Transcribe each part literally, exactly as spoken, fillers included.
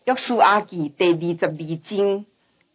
约书亚记第二十二章。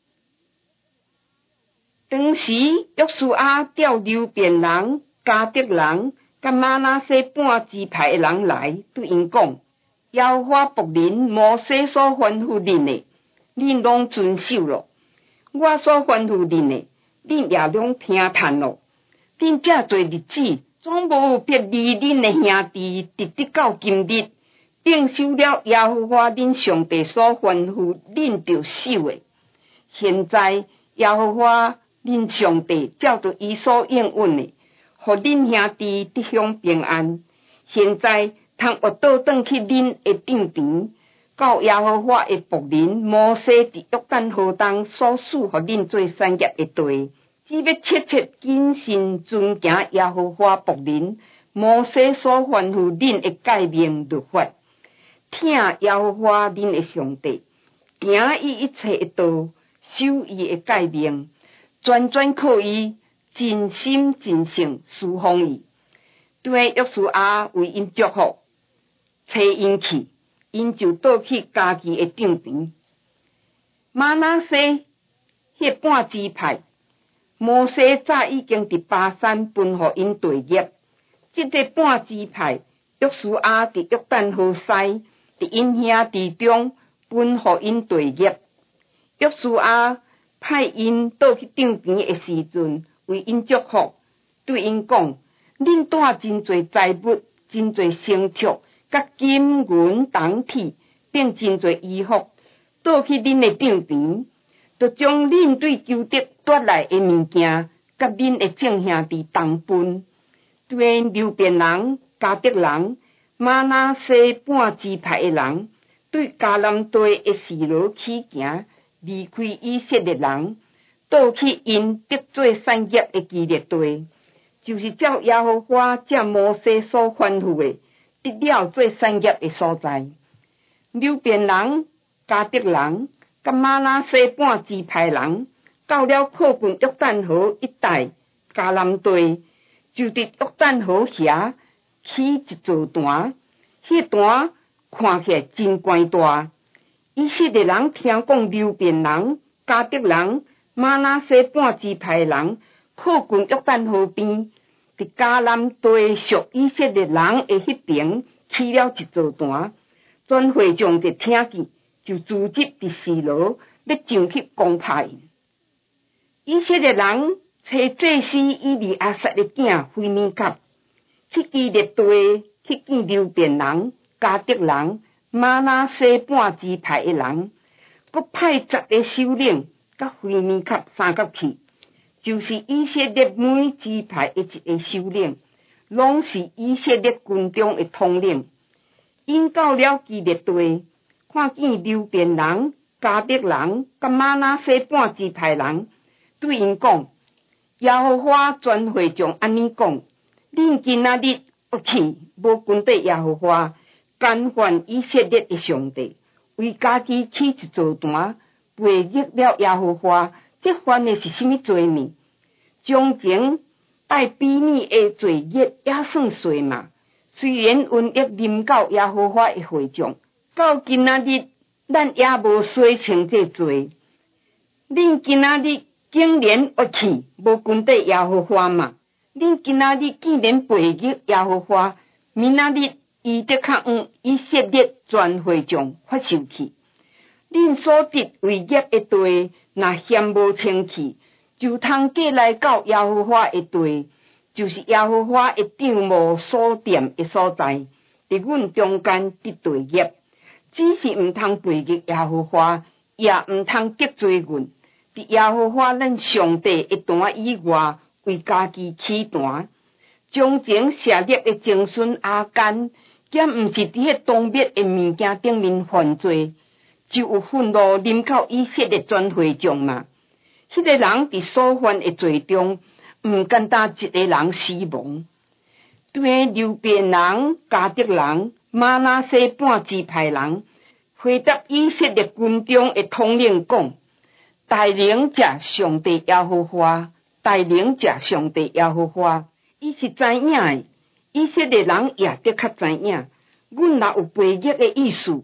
当时约书亚调流便人、迦得人、甲玛拿西半支派的人来，对因讲：耶和华仆人摩西所吩咐恁的，恁拢遵守咯；我所吩咐恁的，恁也拢听叹咯。恁遮侪日子，总无别离恁的兄弟，直直到今日，并守了耶和华恁上帝所吩咐恁着守的。现在耶和华恁上帝照着伊所应允的，互恁兄弟得享平安。现在通活倒转去恁的顶前，到耶和华的仆人摩西伫约旦河东所赐互恁做产业的地，只要切切谨慎遵行耶和华仆人摩西所吩咐恁的诫命律法，听耶和华恁的上帝，行伊一切的道，守伊的诫命，全全靠伊，真心真性侍奉伊。对约书亚为因祝福，找因去，因就倒去家己的顶边。玛拿西迄半支派，摩西早已经伫巴山分互因地业，即个半支派，约书亚伫约旦河西，伫因兄弟中分互因地业。约书亚派因倒去顶边的时阵，为因祝福，对因讲：恁带真侪财物，真侪牲畜，甲金银铜铁，并真侪衣服，倒去恁的顶边，就将恁对求得夺来的物件，甲恁的众兄弟同分。对流便人、迦得人、玛拿西半支派的人，对迦南地的示罗起行，离开以色列人，倒去因得做产业的基列地，就是照耶和华借摩西所吩咐的，得了做产业的所在。流便人、迦得人、甲玛拿西半支派人，到了靠近约旦河一带迦南地，就伫约旦河遐起一座坛，迄坛看起来真悬大。以色列人听讲流便人、迦得人、玛拿西半支派人靠近约旦河边，伫迦南地属以色列人的迄边起了一座坛，全会众就听见，就组织伫示罗，要上去攻打因。以色列人找祭司以利亚撒的囝菲尼甲，去基列地去见流便人、迦得人、玛拿西半支派的人，佮派十个首领甲菲尼甲三角去，就是以色列每支派的一个首领，拢是以色列军中的统领。因到了基列地，看见流便人、迦得人甲玛拿西半支派人，对因讲：耶和华全会众安尼讲，恁今仔日恶去，无跟对耶和华，干犯以色列的上帝，为家己起一座坛，背逆了耶和华，这犯的是什么罪呢？从前爱比拟的罪孽也算细嘛。虽然瘟疫临到耶和华的会众，到今仔日，咱也无洗清这罪。恁今仔日竟然恶去，无跟对耶和华嘛？恁今仔日竟然背逆耶和华，明仔日伊得较往以色列全会众发受去。恁所得为业的地，若嫌无清气，就通过来到耶和华的地，就是耶和华的帐幕所殿的所在，伫阮中间得地业。只是毋通背逆耶和华，也毋通得罪阮。伫耶和华咱上帝的坛以外，为家己起坛。从前设立的曾孙阿干，兼毋是伫迄当灭的物件顶面犯罪，就有愤怒临到以色列全会众嘛。迄、那个人伫所犯的罪中，毋简单一个人死亡。对流便人、迦得人、玛拿西半支派人，回答以色列军中的统领讲：大能者上帝耶和华，大能者上帝耶和华，伊是知影的。以色列人也得较知影，阮若有背逆的意思，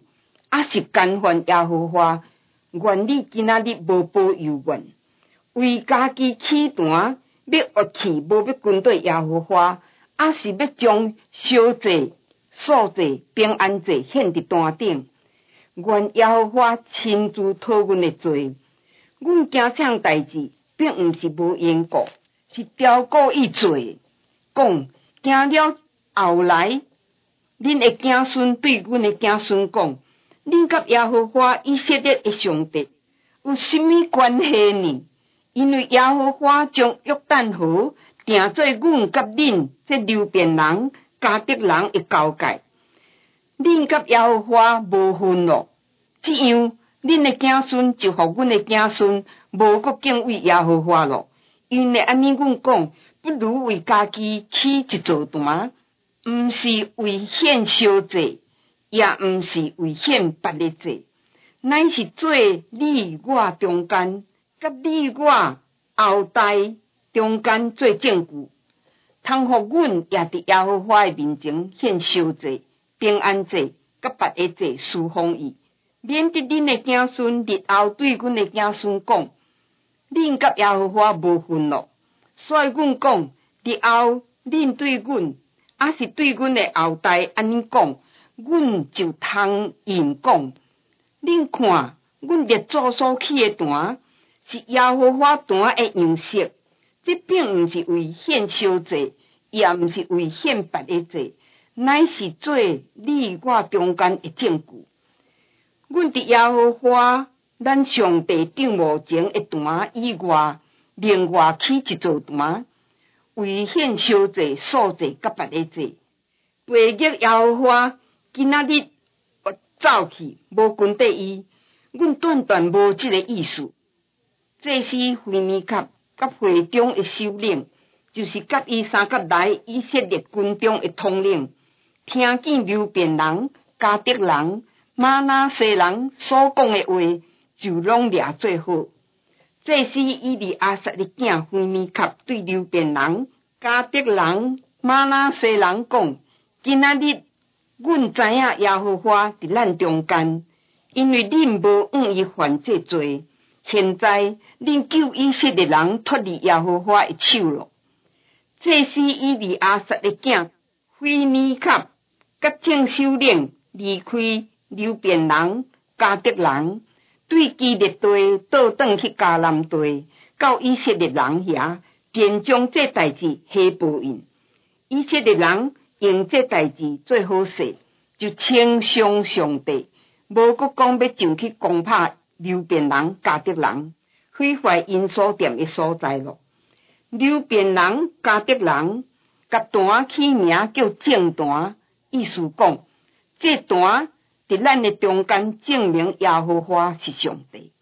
啊是干犯耶和华，愿你今仔日无保佑阮，为家己起弹，要恶气无要军队耶和华，啊是要将烧祭、素祭、平安祭献伫坛顶。愿耶和华亲自讨阮的罪。阮惊这样代志，并毋是无缘故，是雕故意做。讲惊了后来，恁的子孙对阮的子孙讲：恁甲耶和华以色列的上帝有甚物关系呢？因为耶和华将约旦河定做阮甲恁这流便人、迦得人的交界。恁甲耶和华无分咯。这样，恁的子孙就互阮的子孙无搁敬畏耶和华咯。因为安尼，阮讲，不如为家己起一座坛，毋是为献烧祭，也毋是为献别的祭，乃是做你我中间，甲你我后代中间做证据，通互阮也伫耶和华的面前献烧祭、平安祭、甲别的祭侍奉伊。免得恁的子孙日后对阮的子孙讲，恁甲耶和华无分咯。所以阮讲，日后恁对阮，还是对阮的后代安尼讲，阮就通应讲。恁看，阮列祖所起的坛，是耶和华坛的样式，这并毋是为献烧祭，也毋是为献别的祭，乃是做你我中间的证据。阮伫耶和华咱上帝顶无前的坛以外，另外起一座坛，为献烧祭、素祭、甲别的祭。背逆耶和华，今仔日走去，无跟缀伊，阮断断无即个意思。这是腓尼卡甲会中的首领，就是甲伊三甲来以色列军中的统领，听见流便人、迦得人、玛拿西人所讲的话，就拢掠做好。这是以利亚撒的囝腓尼卡对流便人、迦得人、玛拿西人讲：今仔日阮知影耶和华伫咱中间，因为恁无愿意犯这罪。现在恁救以色列人脱离耶和华的手咯。这是以利亚撒的囝腓尼卡甲众首领离开流便人、迦得人，对基列地倒转去迦南地，到以色列人遐，便将这代志下报应。以色列人用这代志做好势，就称颂上帝，无搁讲要上去攻打流便人、迦得人，毁坏因所踮的所在咯。流便人、迦得人，甲坛起名叫正坛，意思讲，这坛伫咱的中间证明耶和华是上帝。